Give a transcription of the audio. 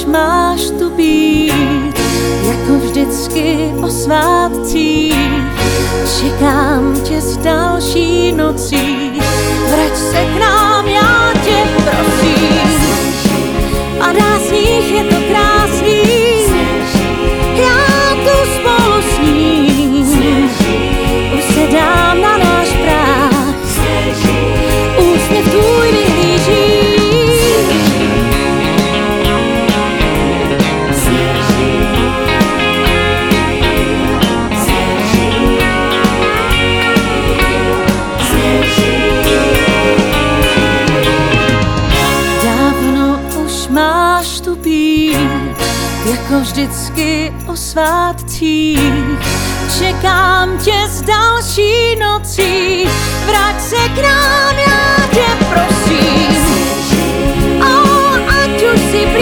už máš tu být, jako vždycky o svátcích. Čekám tě z další nocí, vrať se k nám, já tě prosím. Padá sníh, je to krásný, já tu spolu s ním usedám na náš práh, úsměv tvůj vyhlíží. Dávno už máš tu být, jako vždycky o svátcích. Čekám tě z další nocí, vrať se k nám, já tě prosím. Ať už si